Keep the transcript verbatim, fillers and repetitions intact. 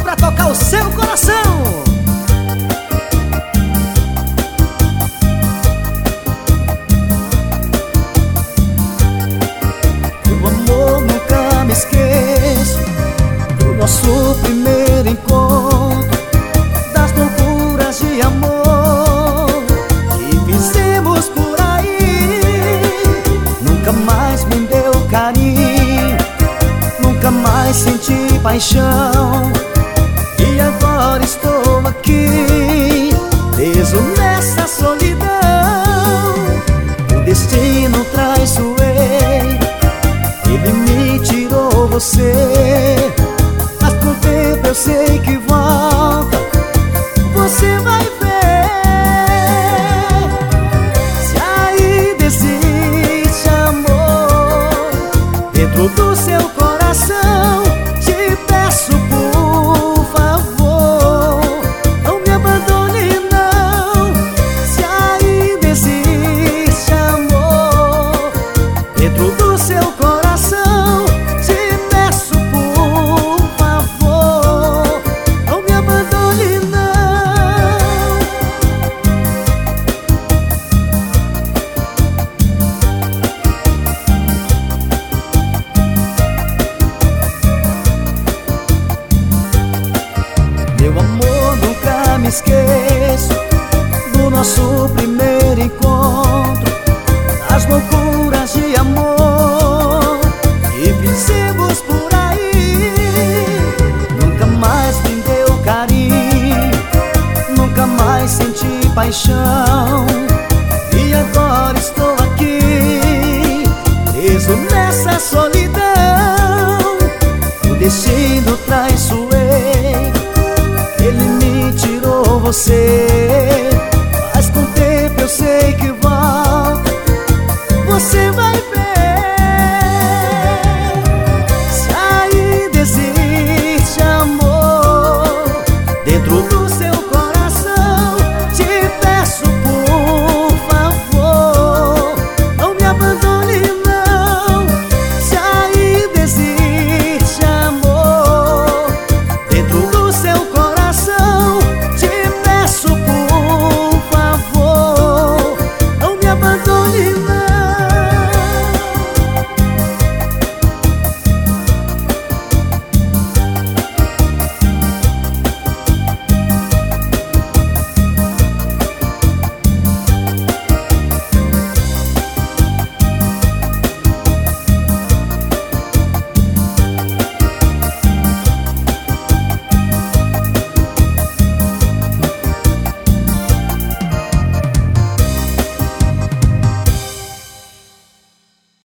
pra tocar o seu coração. Meu amor, nunca me esqueço do nosso primeiro encontro, das loucuras de amor que fizemos por aí. Nunca mais me deu carinho, nunca mais senti paixão, e agora estou aqui, preso nessa solidão. O destino traiçoeiro, ele me tirou você, mas com o tempo eu sei que volta, você vai ver. Se ainda existe amor dentro do seu coração, te peço por favor, não me abandone não. Se ainda existe amor dentro do seu coração, te peço por favor, não me abandone não. Meu amor, nunca me esqueço do nosso primeiro encontro, das loucuras de amor que fizemos por aí. Nunca mais me deu carinho, nunca mais senti paixão, e agora estou aqui, preso nessa solidão. O destino traiçoeiro, ele me tirou você,